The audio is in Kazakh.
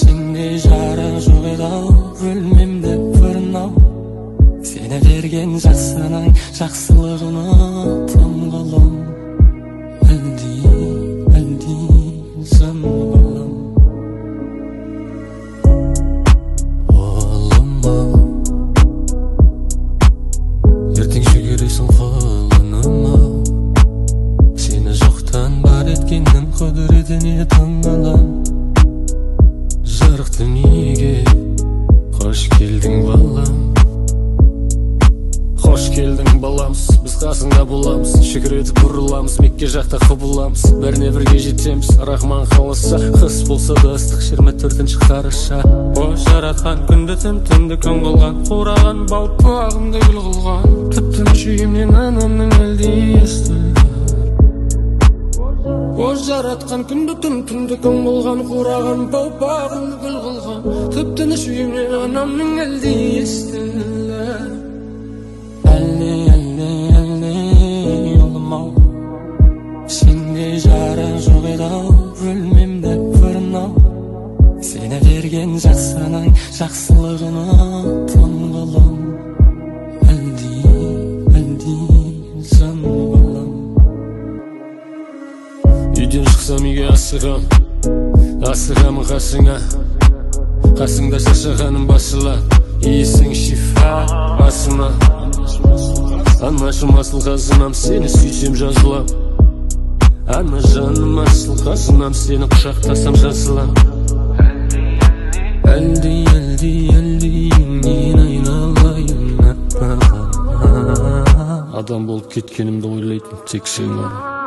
Sendей жарың жоқ еді-ау, өлмемді фырнау. Сені берген жасының жақсылығыны тым қылым. Әлди жан балам. Олым-ау, ертең шөгересің құлыным-ау. Сені жоқтан бар еткеннің құдіретіне таңғалам. Жарық дүниеге қош келдің балам. Қош келдің баламыз, біз қасыңда боламыз. Шүкіретіп бұрыламыз, Мекке жақта құбыламыз. Бәріне бірге жетеміз, Рахман қаласа. Қыс болса да ыстық 24 қараша. О жаратқан күнді түнді күн қылған, қураған балпағымды гүл қылған. Тіптен шүйімнен анамның әлде естілді. О жаратқан күнді түнді күн қылған, қураған балпағымды гүл қылған. Тіптен шүйімнен анамның әлде естілді. Әлде, олым-ау, сендей жарың жоқ еді-ау, өлмемді фырнау. Сені берген жақсының жақсылығыны тым қылым. Әлди жан балам. Үйден шықсам үйге асығамын қасыңа. Қасыңда шашағаным басыла, иесің шифа басыма. Анашым асыл қазынам, сені сүйсем жазылам. Ана жаным асыл қазынам, сені құшақтасам жазылам. Әлди, мен айналайын аппағым. Адам болып кеткенімді ойлайтын тек сен ғана.